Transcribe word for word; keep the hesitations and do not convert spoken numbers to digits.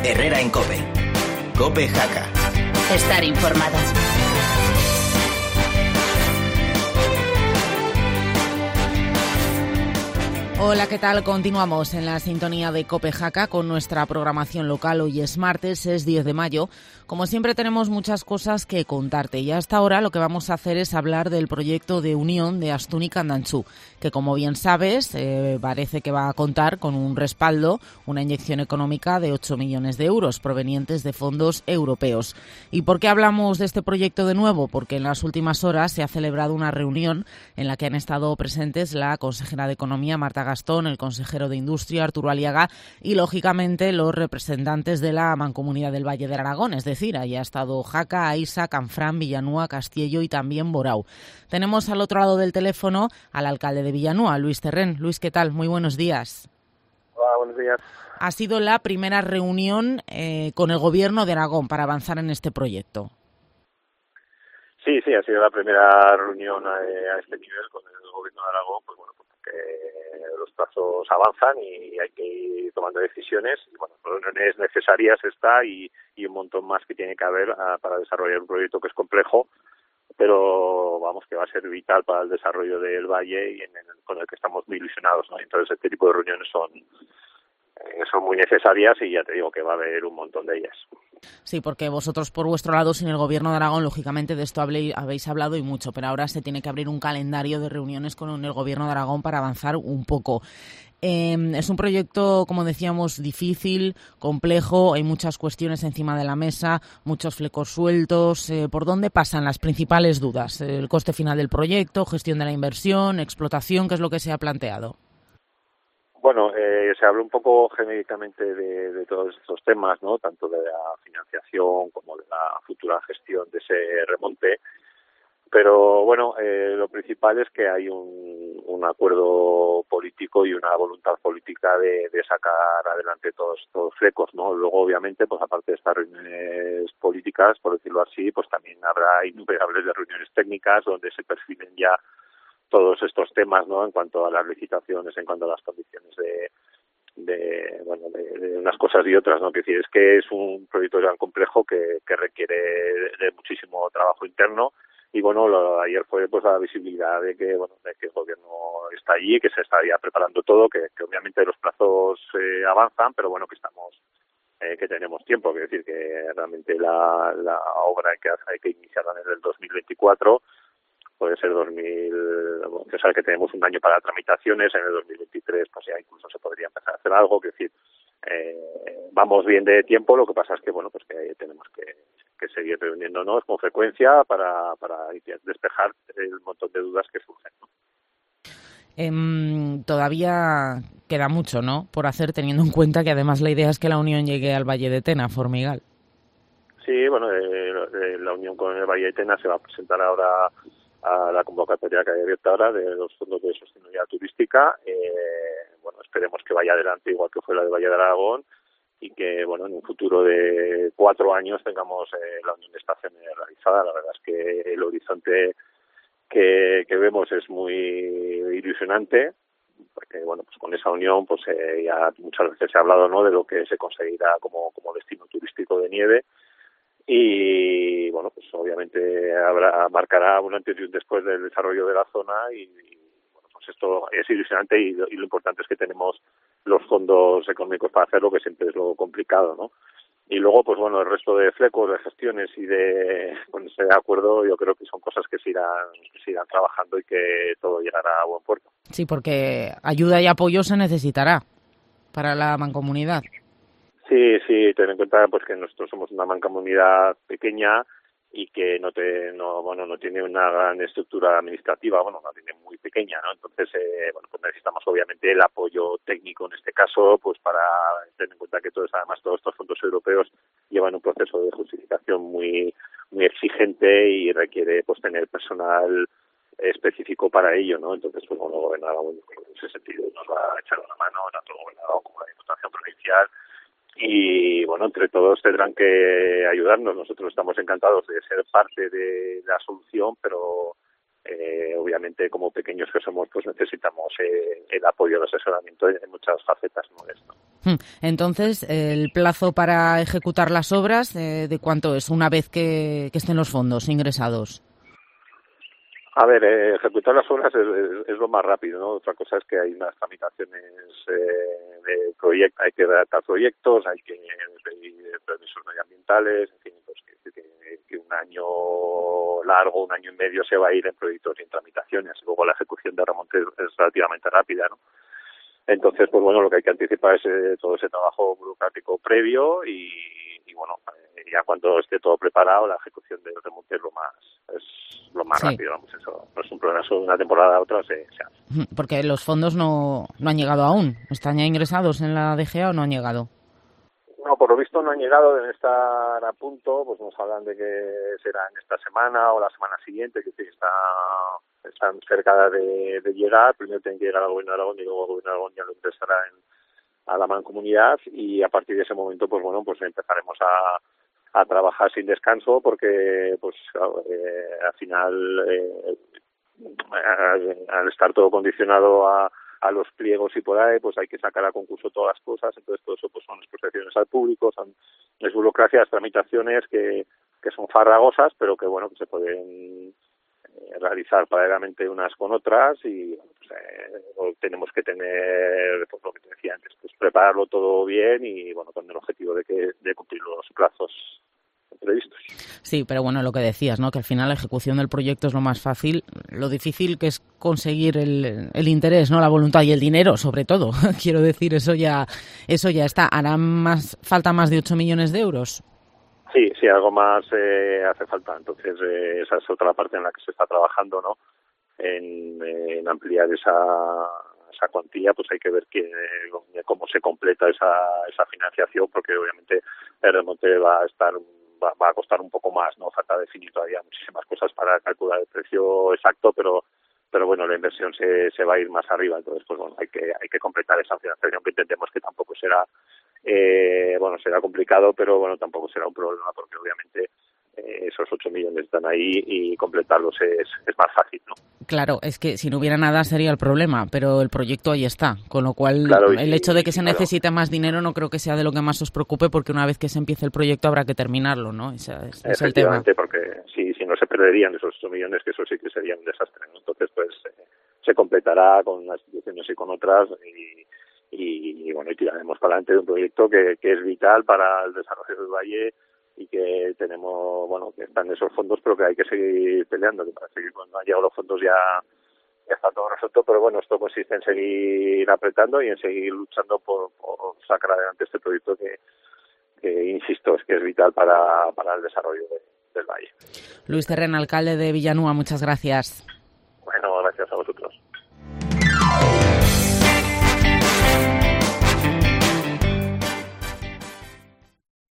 Herrera en COPE. COPE Jaca. Estar informado. Hola, ¿qué tal? Continuamos en la sintonía de COPE Jaca con nuestra programación local. Hoy es martes, es diez de mayo. Como siempre tenemos muchas cosas que contarte y hasta ahora lo que vamos a hacer es hablar del proyecto de unión de Astun y Candanchú, que como bien sabes eh, parece que va a contar con un respaldo, una inyección económica de ocho millones de euros provenientes de fondos europeos. ¿Y por qué hablamos de este proyecto de nuevo? Porque en las últimas horas se ha celebrado una reunión en la que han estado presentes la consejera de Economía, Marta Gastón, el consejero de Industria, Arturo Aliaga, y lógicamente los representantes de la Mancomunidad del Valle de Aragón, es decir, ahí ha estado Jaca, Aisa, Canfrán, Villanúa, Castiello y también Borao. Tenemos al otro lado del teléfono al alcalde de Villanúa, Luis Terrén. Luis, ¿qué tal? Muy buenos días. Hola, buenos días. Ha sido la primera reunión eh, con el Gobierno de Aragón para avanzar en este proyecto. Sí, sí, ha sido la primera reunión a, a este nivel con el Gobierno de Aragón, pues bueno, porque los plazos avanzan y hay que ir tomando decisiones. Y bueno, reuniones necesarias está y, y un montón más que tiene que haber a, para desarrollar un proyecto que es complejo, pero vamos, que va a ser vital para el desarrollo del valle y en el, con el que estamos muy ilusionados, ¿no? Entonces este tipo de reuniones son son muy necesarias y ya te digo que va a haber un montón de ellas. Sí, porque vosotros por vuestro lado, sin el Gobierno de Aragón, lógicamente de esto habéis hablado y mucho, pero ahora se tiene que abrir un calendario de reuniones con el Gobierno de Aragón para avanzar un poco. Eh, es un proyecto, como decíamos, difícil, complejo, hay muchas cuestiones encima de la mesa, muchos flecos sueltos. Eh, ¿Por dónde pasan las principales dudas? El coste final del proyecto, gestión de la inversión, explotación, ¿qué es lo que se ha planteado? Bueno, eh, se habla un poco genéricamente de, de todos estos temas, ¿no? Tanto de la financiación como de la futura gestión de ese remonte. Pero bueno, eh, lo principal es que hay un, un acuerdo político y una voluntad política de, de sacar adelante todos estos flecos, ¿no? Luego, obviamente, pues aparte de estas reuniones políticas, por decirlo así, pues también habrá innumerables de reuniones técnicas donde se perfilen ya todos estos temas, ¿no? En cuanto a las licitaciones, en cuanto a las condiciones de, de bueno, de, de unas cosas y otras, ¿no? Es decir, es que es un proyecto tan complejo que, que requiere de muchísimo trabajo interno y bueno, lo, ayer fue pues la visibilidad de que bueno, de que el gobierno está allí, que se está ya preparando todo, que, que obviamente los plazos eh, avanzan, pero bueno, que estamos eh, que tenemos tiempo, es decir, que realmente la, la obra hay que hay que iniciarla en el dos mil veinticuatro. Puede ser dos mil, que sabe que tenemos un año para tramitaciones, en el dos mil veintitrés pues ya incluso se podría empezar a hacer algo, es decir, eh, vamos bien de tiempo, lo que pasa es que bueno, pues que tenemos que, que seguir reuniéndonos con frecuencia para, para despejar el montón de dudas que surgen, ¿no? Eh, todavía queda mucho, ¿no?, por hacer, teniendo en cuenta que además la idea es que la unión llegue al Valle de Tena, Formigal. Sí, bueno, eh, la unión con el Valle de Tena se va a presentar ahora a la convocatoria que hay abierta ahora de los fondos de sostenibilidad turística. Eh, bueno, esperemos que vaya adelante igual que fue la de Valle de Aragón y que, bueno, en un futuro de cuatro años tengamos eh, la unión de estaciones realizada. La verdad es que el horizonte que, que vemos es muy ilusionante porque, bueno, pues con esa unión pues eh, ya muchas veces se ha hablado, ¿no?, de lo que se conseguirá como, como destino turístico de nieve. Y bueno, pues obviamente habrá marcará un antes y un después del desarrollo de la zona y, y bueno, pues esto es ilusionante y, y lo importante es que tenemos los fondos económicos para hacerlo, que siempre es lo complicado, ¿no? Y luego, pues bueno, el resto de flecos, de gestiones y de ponerse de acuerdo, yo creo que son cosas que se irán, que se irán trabajando y que todo llegará a buen puerto. Sí, porque ayuda y apoyo se necesitará para la mancomunidad. Sí, sí, ten en cuenta pues que nosotros somos una mancomunidad pequeña y que no te, no, bueno, no tiene una gran estructura administrativa, bueno, la tiene muy pequeña, ¿no? Entonces, eh, bueno, pues necesitamos obviamente el apoyo técnico en este caso, pues para tener en cuenta que todos, además todos estos fondos europeos llevan un proceso de justificación muy, muy exigente y requiere pues tener personal específico para ello, ¿no? Entonces, pues bueno, el gobernador en ese sentido nos va a echar una mano, tanto el gobernador como la Diputación Provincial. Y bueno, entre todos tendrán que ayudarnos. Nosotros estamos encantados de ser parte de la solución, pero eh, obviamente como pequeños que somos, pues necesitamos eh, el apoyo, el asesoramiento en muchas facetas, ¿no? Esto. Entonces, el plazo para ejecutar las obras, eh, ¿de cuánto es una vez que, que estén los fondos ingresados? A ver, eh, ejecutar las obras es, es, es lo más rápido, ¿no? Otra cosa es que hay unas tramitaciones eh, de proyectos, hay que redactar proyectos, hay que pedir permisos medioambientales, en fin, pues que, que, que un año largo, un año y medio se va a ir en proyectos y en tramitaciones. Luego la ejecución de remonte es, es relativamente rápida, ¿no? Entonces, pues bueno, lo que hay que anticipar es eh, todo ese trabajo burocrático previo y, y bueno, eh, ya cuando esté todo preparado, la ejecución del remonte es lo más es lo más sí. rápido, vamos, eso no es un problema, eso de una temporada a otra se, se hace. Porque los fondos no, no han llegado aún, ¿están ya ingresados en la D G A o no han llegado? No, por lo visto no han llegado, deben estar a punto, pues nos hablan de que será en esta semana o la semana siguiente, que sí, está, están cerca de, de llegar. Primero tienen que llegar al Gobierno de Aragón y luego el Gobierno de Aragón ya lo ingresará en, a la Mancomunidad, y a partir de ese momento, pues bueno, pues empezaremos a, a trabajar sin descanso, porque pues eh, al final, eh, al, al estar todo condicionado a a los pliegos y por ahí, pues hay que sacar a concurso todas las cosas, entonces todo eso pues son exposiciones al público, son es burocracias, tramitaciones que, que son farragosas, pero que bueno, que se pueden eh, realizar paralelamente unas con otras, y pues, eh, tenemos que tener, pues lo que te decía antes, pues prepararlo todo bien y bueno, con el objetivo de que de cumplir los plazos previstos. Sí, pero bueno, lo que decías, ¿no? Que al final la ejecución del proyecto es lo más fácil, lo difícil que es conseguir el, el interés, ¿no? La voluntad y el dinero, sobre todo. Quiero decir, eso ya eso ya está. ¿Hará más falta más de ocho millones de euros? Sí, sí, algo más eh, hace falta. Entonces, eh, esa es otra parte en la que se está trabajando, ¿no? En, en ampliar esa esa cuantía, pues hay que ver que, cómo se completa esa esa financiación, porque obviamente el remonte va a estar va, va a costar un poco más, ¿no? Falta definir todavía muchísimas cosas para calcular el precio exacto, pero pero bueno, la inversión se se va a ir más arriba, entonces pues bueno, hay que hay que completar esa financiación, que entendemos que tampoco será eh, bueno, será complicado, pero bueno, tampoco será un problema, porque obviamente eh, esos ocho millones están ahí y completarlos es es más fácil, ¿no? Claro, es que si no hubiera nada sería el problema, pero el proyecto ahí está, con lo cual claro, el hecho de que se claro. necesite más dinero no creo que sea de lo que más os preocupe, porque una vez que se empiece el proyecto habrá que terminarlo, ¿no? Ese es, es el tema. Efectivamente, porque si, si no se perderían esos ocho millones, que eso sí que sería un desastre, ¿no? Entonces, pues eh, se completará con unas instituciones y con otras, y, y, y bueno, y tiraremos para adelante de un proyecto que, que es vital para el desarrollo del valle, y que tenemos, bueno, que están esos fondos, pero que hay que seguir peleando, que para seguir cuando han llegado los fondos ya, ya está todo resuelto, pero bueno, esto consiste en seguir apretando y en seguir luchando por, por sacar adelante este proyecto que, que insisto, es que es vital para, para el desarrollo de, del valle. Luis Terren, alcalde de Villanúa, muchas gracias. Bueno, gracias a vosotros.